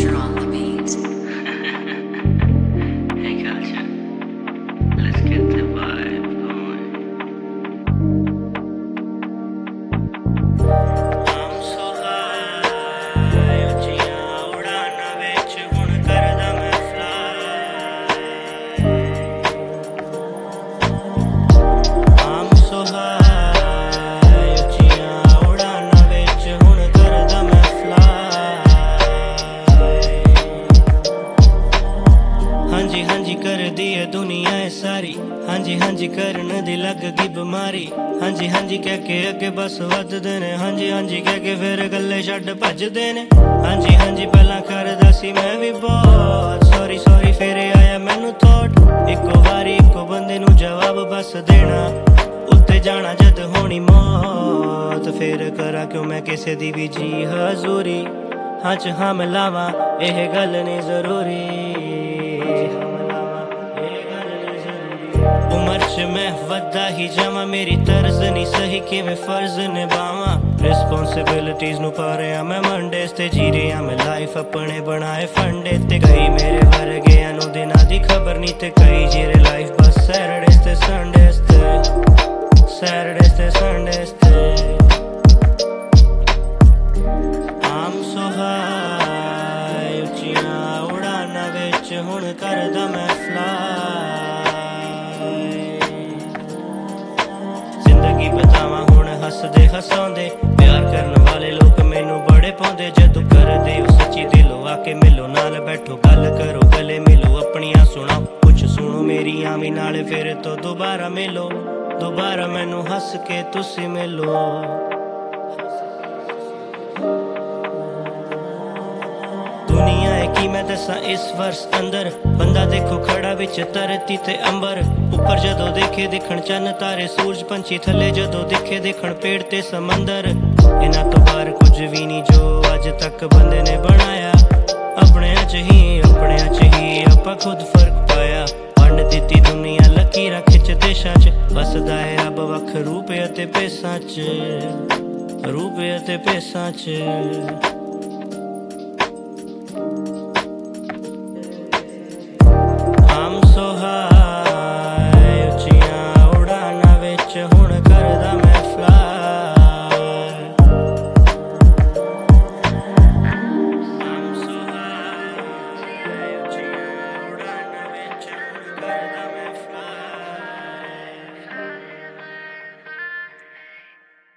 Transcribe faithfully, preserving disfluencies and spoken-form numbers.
Culture on the beat. Hey culture, let's get the vibe going. I'm so high, ਉੱਚੀਆਂ ਉਡਾਨਾਂ ਵਿੱਚ ਹੁਣ ਕਰਦਾ ਮੈਂ fly. I'm so high, ਉੱਚੀਆਂ ਉਡਾਨਾਂ ਵਿੱਚ ਹੁਣ ਕਰਦਾ ਮੈਂ fly. ਹਾਂਜੀ ਹਾਂਜੀ ਕਰਦੀ ਏ ਦੁਨੀਆ ਏ ਸਾਰੀ, ਹਾਂਜੀ ਹਾਂਜੀ ਕਰਨ ਦੀ ਲੱਗ ਗਈ ਬਿਮਾਰੀ, ਹਾਂਜੀ ਹਾਂਜੀ ਕਹਿ ਕੇ ਅੱਗੇ ਬਸ ਵੱਧਦੇ ਨੇ, ਹਾਂਜੀ ਹਾਂਜੀ ਕਹਿ ਕੇ ਫਿਰ ਗੱਲੇ ਛੱਡ ਭੱਜਦੇ ਨੇ, ਹਾਂਜੀ ਹਾਂਜੀ ਪਹਿਲਾਂ ਕਰਦਾ ਸੀ ਮੈਂ ਵੀ ਬਹੁਤ ਸੌਰੀ ਸੌਰੀ ਫਿਰ ਆਇਆ ਮੈਨੂੰ ਥੋਟ, ਇੱਕੋ ਵਾਰੀ ਇੱਕੋ ਬੰਦੇ ਨੂੰ ਜਵਾਬ ਬਸ ਦੇਣਾ, ਉੱਤੇ ਜਾਣਾ ਜਦ ਹੋਣੀ ਮੌਤ, ਫਿਰ ਕਰਾਂ ਕਿਉਂ ਮੈਂ ਕਿਸੇ ਦੀ ਵੀ ਜੀ ਹਜ਼ੂਰੀ, ਹਾਂ ਚ ਹਾਂ ਮਿਲਾਵਾਂ ਇਹ ਗੱਲ ਨਹੀਂ ਜ਼ਰੂਰੀ, ਉਮਰ ਚ ਮੈਂ ਵੱਧਦਾ ਹੀ ਜਾਵਾਂ, ਮੇਰੀ ਤਰਜ਼ ਨਹੀਂ ਸਹੀ ਕਿਵੇਂ ਫਰਜ਼ ਨਿਭਾਵਾਂ, ਰਿਸਪੋਂਸਿਬਿਲਿਟੀਜ਼ ਨੂੰ ਪਾ ਰਿਹਾ ਮੈਂ ਮੰਡੇਸ ਤੇ ਜੀ ਰਿਹਾ ਮੈਂ ਲਾਈਫ ਆਪਣੇ ਬਣਾਏ ਫੰਡੇ ਤੇ, ਕਈ ਮੇਰੇ ਵਰਗਿਆਂ ਨੂੰ ਦਿਨਾਂ ਦੀ ਖਬਰ ਨਹੀਂ ਤੇ ਕਈ ਜਿਹੜੇ ਲਾਈਫ ਬਸ ਸੈਟਰਡੇਸ ਤੇ ਸੰਡੇਸ ਤੇ, ਸੈਟਰਡੇਸ ਤੇ ਸੰਡੇਸ ਤੇ। I'm so high, ਉੱਚੀਆਂ ਉਡਾਨਾਂ ਵਿੱਚ ਹੁਣ ਕਰਦਾ ਮੈਂ fly, ਜ਼ਿੰਦਗੀ ਬਤਾਵਾਂ ਹੁਣ ਹੱਸਦੇ ਹਸਾਉਂਦੇ, ਪਿਆਰ ਕਰਨ ਵਾਲੇ ਲੋਕ ਮੈਨੂੰ ਬੜੇ ਪਾਉਂਦੇ, ਜਦੋਂ ਕਰਦੇ ਹੋ ਸੱਚੀ ਦਿਲੋਂ ਆ ਕੇ ਮਿਲੋ, ਨਾਲ ਬੈਠੋ ਗੱਲ ਕਰੋ ਗਲੇ ਮਿਲੋ, ਆਪਣੀਆਂ ਸੁਣਾਓ ਕੁਛ ਸੁਣੋ ਮੇਰੀਆਂ ਵੀ ਨਾਲੇ, ਫਿਰ ਤੋਂ ਦੁਬਾਰਾ ਮਿਲੋ, ਦੁਬਾਰਾ ਮੈਨੂੰ ਹੱਸ ਕੇ ਤੁਸੀਂ ਮਿਲੋ। ਦੁਨੀਆ ਹੈ ਕੀ ਮੈਂ ਦੱਸਾਂ ਇਸ ਵਰਸ ਅੰਦਰ, ਬੰਦਾ ਦੇਖੋ ਖੜਾ ਵਿੱਚ ਧਰਤੀ ਤੇ ਅੰਬਰ, ਉੱਪਰ ਜਦੋਂ ਦੇਖੇ ਦੇਖਣ ਚੰਨ ਤਾਰੇ ਸੂਰਜ ਪੰਛੀ, ਥੱਲੇ ਜਦੋਂ ਦੇਖੇ ਦੇਖਣ ਪੇੜ ਤੇ ਸਮੰਦਰ, ਇਹਨਾਂ ਤੋਂ ਬਾਹਰ ਕੁਝ ਵੀ ਨਹੀਂ ਜੋ ਅੱਜ ਤੱਕ ਬੰਦੇ ਨੇ ਬਣਾਇਆ, ਆਪਣਿਆਂ ਚ ਹੀ ਆਪਣਿਆਂ ਚ ਹੀ ਆਪਾਂ ਖੁਦ ਫਰਕ ਪਾਇਆ, ਵੰਡ ਦਿੱਤੀ ਦੁਨੀਆ ਲਕੀਰਾਂ ਖਿੱਚ ਦੇਸ਼ਾਂ ਚ, ਵਸਦਾ ਹੈ ਰੱਬ ਵੱਖ ਰੂਪ ਅਤੇ ਪੈਸਾਂ ਚ, ਰੂਪ ਅਤੇ ਪੈਸਾਂ ਚ।